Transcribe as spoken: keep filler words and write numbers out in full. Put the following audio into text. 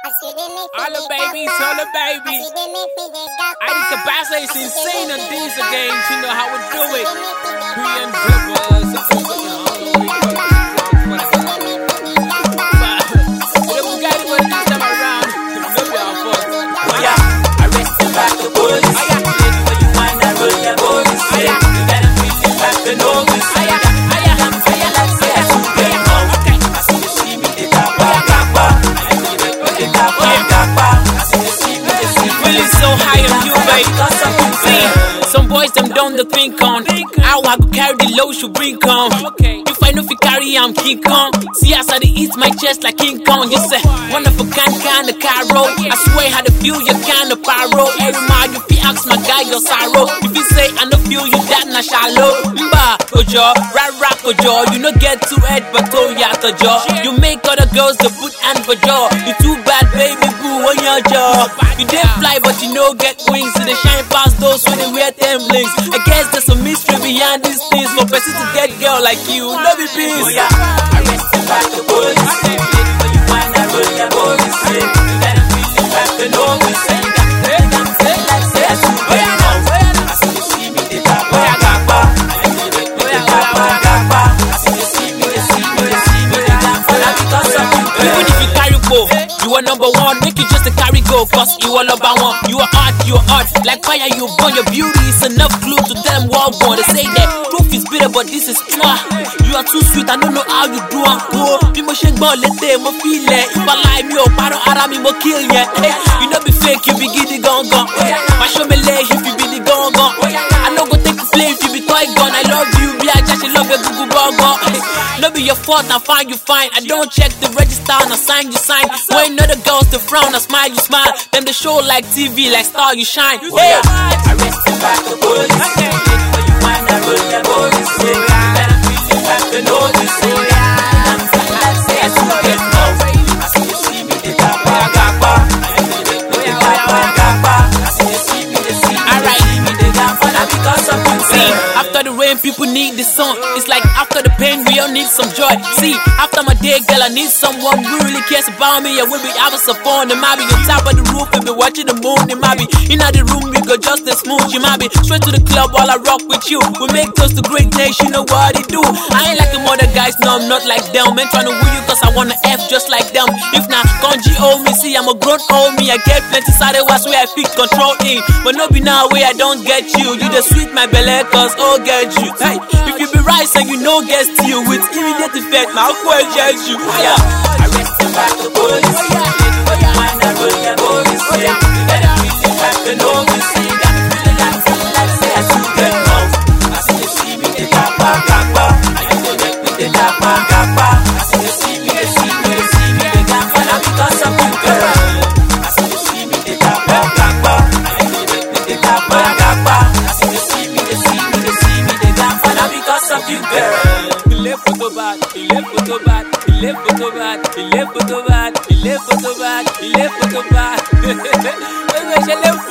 All the babies, all the babies. I think Kabasa is insane on these games. You know how we do it. Korean drippers. But we got it for this time around. Maybe our fault. Oh yeah, arrest them back the police. Oh yeah, when you find that road, that boy is sick. You gotta bring them back the novice. Oh yeah, oh yeah, oh yeah, let's say that's who they know. Okay, I see you see me, they got back, got back. I see you they got back, got back. I see you see me, they see me. Feeling so high on you, babe. See, some boys them don't the think on. How I go carry the load should bring on. If I know if you carry, I'm King Kong. See as I dey eat my chest like King Kong. You say one of a kind, kind of caro. I swear how to feel you kind of pyro. Every mile you feel ask my guy your sorrow. If you say I no feel you that na shallow. Mba ojo, rap rap ojo. You no get too head but oh ya tojo. You make other girls to put hand for jaw. You too bad baby boo on your jaw. You did fly but you no get wings. So they shine past those when they wear them blinks. I guess there's some mystery behind these things. For person to get girl like you, no be peace. Oh yeah, arrest them back the police. When you find that road, that boy is sick. You gotta bring them back the novice. You got to say like say that's who they know. I see you see me, they got back, got back. I see you they got back, got back. I see you see me, they see me, they see me, they got back. Because of you, even if you carry go, you are number one. Make you just a carry go, cause you are number one. You are hot, you are hot. Like fire, you burn. Your beauty is enough glue to them world born. They say that truth is bitter, but this is true. You are too sweet, I don't know how you do it. Oh, people shake ball, let them feel it. If I lie, me, oh, paro, ara, me, mo kill ya. Hey, you know be fake, you be giddy gong gong. My show me lay, if you be the gong gong. I know go take a play if you be toy gun. I love you, be I just love your goo goo gong gong. No be your fault, I find you fine. I don't check the register, and I sign you sign. When other girls to frown, I smile you smile. Them the show like T V, like star you shine. Hey, arrest them back the police. When you find that road, that boy is sick. You gotta bring them back the notice. I'm feeling like say that's who they know. I see you see me, they got back, got back. I see you they got back, got back. I see you see me, they see me, they see me, they got back. Because of you, see, after the rain, people need the sun. It's like after the pain, we all need some joy. See, after my day, girl, I need someone who really cares about me. And we'll be having some fun. It might be on top of the roof, we'll be watching the moon. It might be in the room, we go just as smooth. You might be straight to the club while I rock with you. We make toast to greatness, you know what it do. I ain't like them other guys, no, I'm not like them. Man, trying to woo you cause I wanna F just like them. If not, Konji owe me, see, I'm a grown old me. I get plenty side was where I feel control in. But no be now way I don't get you. You the sweet my belly cause all get you. Hey, if you be right and you know get you with immediate effect, my uncle get you. Yeah, arrest them back the police. Oh yeah, when you find that road, that boy is sick. You gotta bring them back the novice. You got to feel like, feel like say that's who they know. I see you see me, they got back, got back. I see you make me, they got back, got back. I see you see me, they see me, they see me, they got back. Because of you, girl. I see you see me, they got back, got back. I see you make me, they got back, got back. I see you see me, they see me, they see me, they got back. Because of you, girl. Il est photo bad, il est photo bad, il est photo bad, il est photo bad, il est photo bad, il est photo bad.